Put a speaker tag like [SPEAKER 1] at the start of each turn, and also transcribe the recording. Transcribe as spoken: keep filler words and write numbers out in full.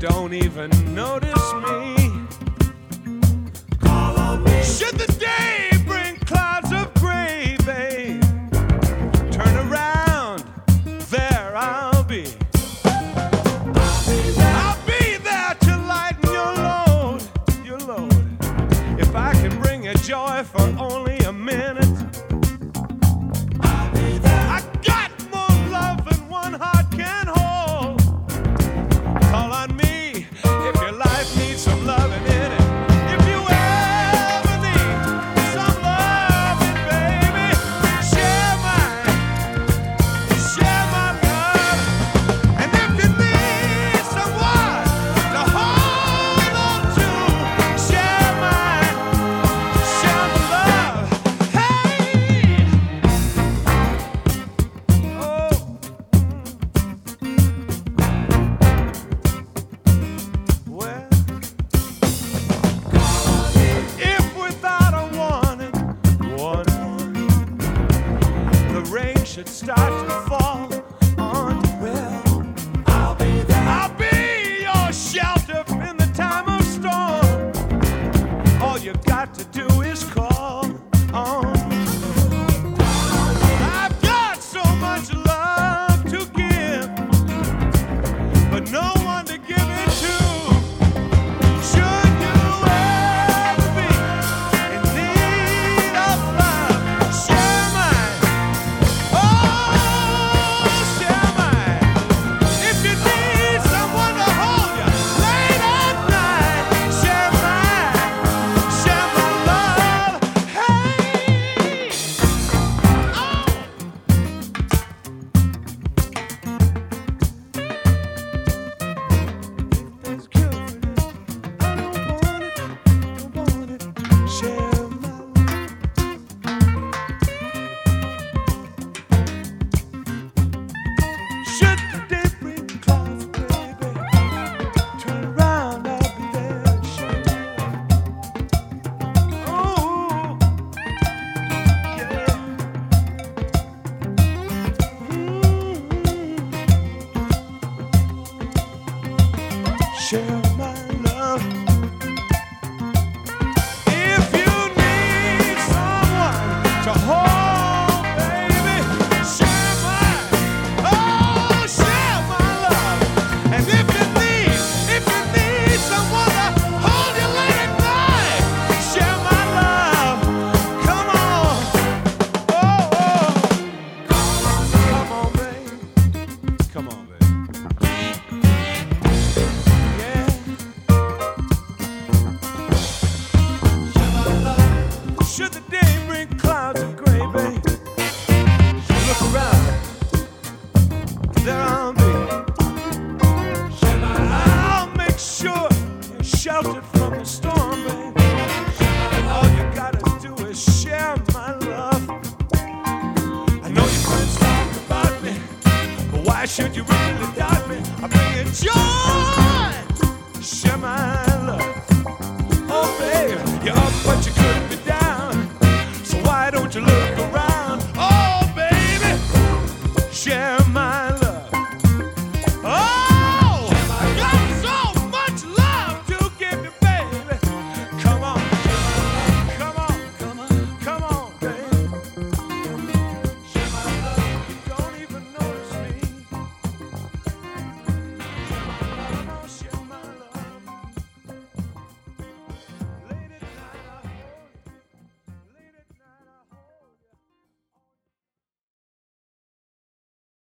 [SPEAKER 1] don't even notice me. Call on me. Should the day bring clouds of gray, babe, turn around, there I'll be. I'll be there, I'll be there to lighten your load, your load. If I can bring you joy for only a minute, I'll be there. I got more love than one heart can hold. Call on me if your life needs some loving in it. If you ever need some loving, baby, share mine, share my love. And if you need someone to hold on to, share mine, share my love. Hey, oh. Well, if without a warning, warning, the rain should start to fall on you, well, I'll be there. I'll be your shelter in the time of storm. All you got to do is call on me. I've got so much love to give, but no one to give it to. Should you ever be in need of love, share mine. Oh, share mine. If you need someone to hold you late at night, share mine, share my love. Hey, oh. There's a cure for this. I don't want it, don't want it. Share my love. Should the day bring clouds, baby, turn around, I'll be there to share my love. Oh, yeah. Mm. Share my love. If you need someone to hold, baby, share mine. Oh, share my love. And if you need, if you need someone to hold you late at night, share my love. Come on. Oh, oh. Come on, baby. Come on, baby. Yeah. Should the day bring clouds of gray, babe, look around, there I'll be. I'll make sure you're sheltered from the storm, babe. All you gotta do is share my love. I know your friends talk about me, but why should you really doubt me? I bring you joy, share my